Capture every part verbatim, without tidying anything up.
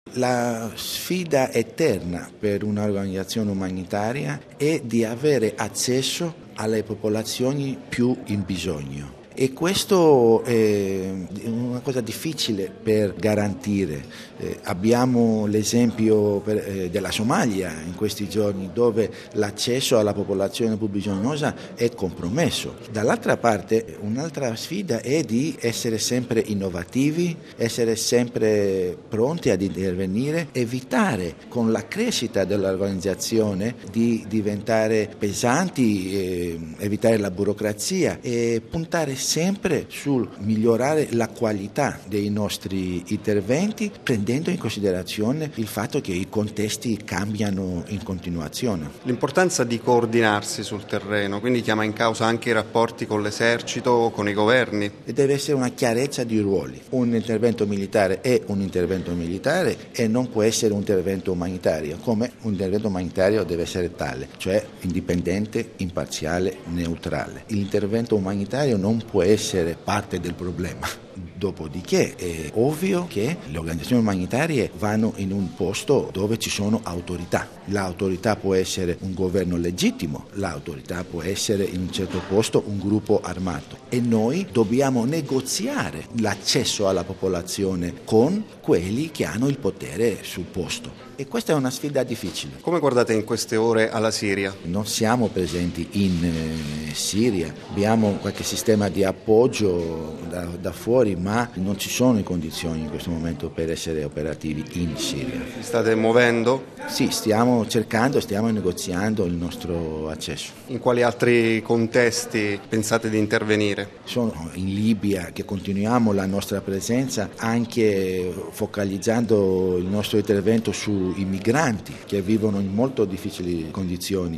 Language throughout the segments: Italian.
La sfida eterna per un'organizzazione umanitaria è di avere accesso alle popolazioni più in bisogno. E questo è una cosa difficile per garantire. Eh, abbiamo l'esempio per, eh, della Somalia in questi giorni, dove l'accesso alla popolazione più bisognosa è compromesso. Dall'altra parte, un'altra sfida è di essere sempre innovativi, essere sempre pronti ad intervenire, evitare con la crescita dell'organizzazione di diventare pesanti, eh, evitare la burocrazia e puntare sempre sul migliorare la qualità dei nostri interventi, prendendo in considerazione il fatto che i contesti cambiano in continuazione. L'importanza di coordinarsi sul terreno, quindi chiama in causa anche i rapporti con l'esercito, con i governi. E deve essere una chiarezza di ruoli. Un intervento militare è un intervento militare e non può essere un intervento umanitario, come un intervento umanitario deve essere tale, cioè indipendente, imparziale, neutrale. L'intervento umanitario non può essere parte del problema. Dopodiché è ovvio che le organizzazioni umanitarie vanno in un posto dove ci sono autorità. L'autorità può essere un governo legittimo, l'autorità può essere in un certo posto un gruppo armato e noi dobbiamo negoziare l'accesso alla popolazione con quelli che hanno il potere sul posto. E questa è una sfida difficile. Come guardate in queste ore alla Siria? Non siamo presenti in eh, Siria, abbiamo qualche sistema di appoggio da, da fuori, ma non ci sono le condizioni in questo momento per essere operativi in Siria. Vi state muovendo? Sì, stiamo cercando, stiamo negoziando il nostro accesso. In quali altri contesti pensate di intervenire? Sono in Libia che continuiamo la nostra presenza anche focalizzando il nostro intervento sui migranti che vivono in molto difficili condizioni,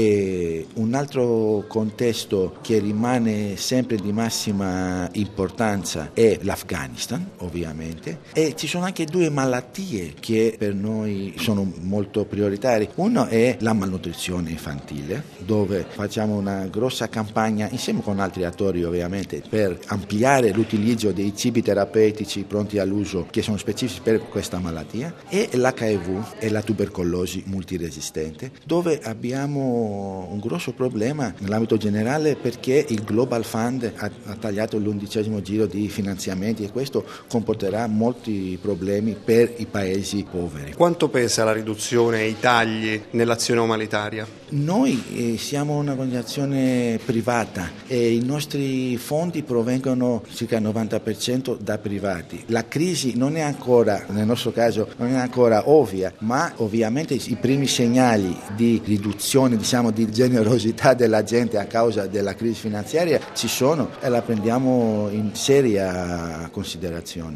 e un altro contesto che rimane sempre di massima importanza è l'Afghanistan, ovviamente, e ci sono anche due malattie che per noi sono molto prioritarie. Uno è la malnutrizione infantile, dove facciamo una grossa campagna insieme con altri attori ovviamente per ampliare l'utilizzo dei cibi terapeutici pronti all'uso che sono specifici per questa malattia, e l'H I V e la tubercolosi multiresistente, dove abbiamo un grosso problema nell'ambito generale perché il Global Fund ha, ha tagliato l'undicesimo giro di finanziamenti e questo comporterà molti problemi per i paesi poveri. Quanto pesa la riduzione e i tagli nell'azione umanitaria? Noi eh, siamo un'organizzazione privata e i nostri fondi provengono circa il novanta per cento da privati. La crisi non è ancora, nel nostro caso, non è ancora ovvia, ma ovviamente i primi segnali di riduzione, diciamo, di generosità della gente a causa della crisi finanziaria ci sono e la prendiamo in seria considerazione.